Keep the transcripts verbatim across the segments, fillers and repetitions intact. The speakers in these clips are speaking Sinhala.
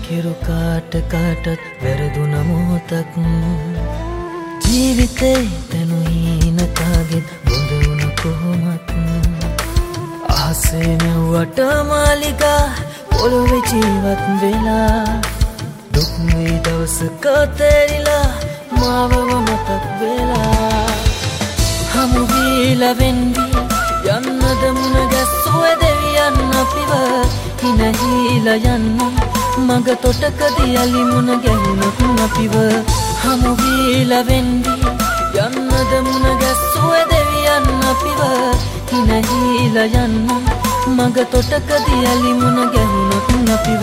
හිරු කාට කාටත් වැරදුන මොහොතක් ජීවිතේ තනුහින කාගෙත් බොඳ වුණ කොහොමත් අහසේ නැව්වට මාලිගා පොළොවේ ජීවත් වෙලා දුක් මේ දවසක තේරිලා මාවම මතක් වෙලා හමු වීලා වෙන්වි යන්නද මුණ ගැස්සුවේ දෙවියන් අපිව හිනහිලා යන්න මග තොටකදී යලි මුණ ගැහුණත් අපිව හමු වීලා වෙන්වි යන්නද මුණ ගැස්සුවේ දෙවියන් අපිව හිනහිලා යන්න මග තොටකදී යලි මුණ ගැහුණත් අපිව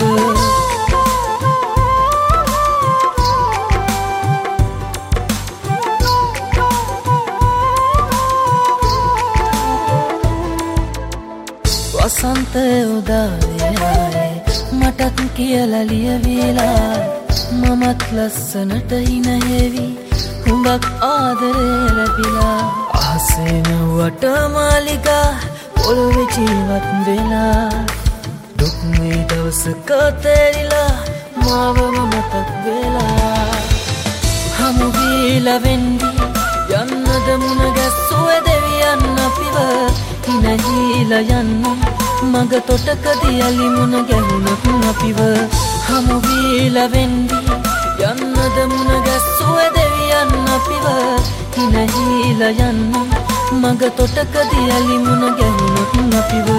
වසන්තය උදාවේ මටත් කියලා ලියවිලා මමත් ලස්සනට හිනහෙවි හුඟක් ආදරේ ලැබිලා අහසේ නැව්වට මාලිගා පොළොවේ ජීවත් වෙලා දුක් මේ දවසක තේරිලා මාවම මතක් වෙලා හමු වීලා වෙන්වි යන්නද මුණ ගැස්සුවේ දෙවියන් අපිව හිනහිලා යන්න මග තොටකදී යලි මුණ ගැහුණත් අපිව හමු වීලා වෙන්වි යන්නද මුණ ගැස්සුවේ දෙවියන් අපිව හිනහිලා යන්න මග තොටකදී යලි මුණ ගැහුණත් අපිව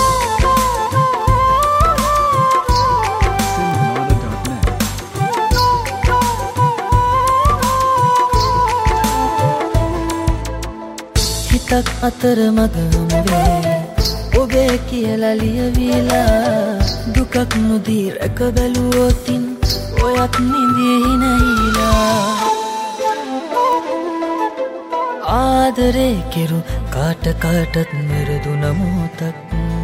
හිතක් අතර මගම වේ ඔබේ කියලා ලියවිලා දුකක් නොදී රැක බැලුවොතින් ඔයත් නිදී නැහිලා ආදරේ කෙරු කාට කාටත් මෙරදුන මොහොතක්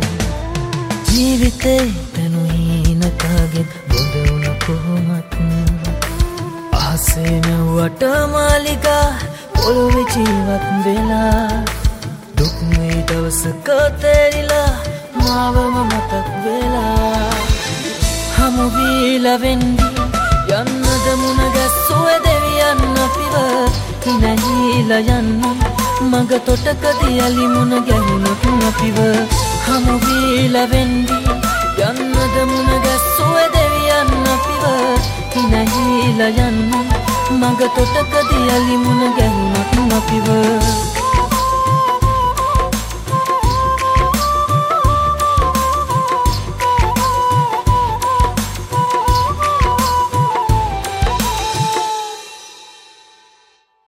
ජීවිතේ තනුහින කාගෙත් බොඳ වුණ කොහොමත් අහසේ නැව්වට මාලිගා පොළොවේ ජීවත් වෙලා දුක් මේ දවසක තේරිලා මාවම මතක් වෙලා හමු වීලා වෙන්වි යන්නද මුණ ගැස්සුවේ දෙවියන් අපිව හිනහිලා යන්න මග තොටකදී යලි මුණ ගැහුණත් අපිව හමු වීලා වෙන්වි යන්නද මුණ ගැස්සුවේ දෙවියන් අපිව හිනහිලා යන්න මග තොටකදී යලි මුණ ගැහුණත් අපිව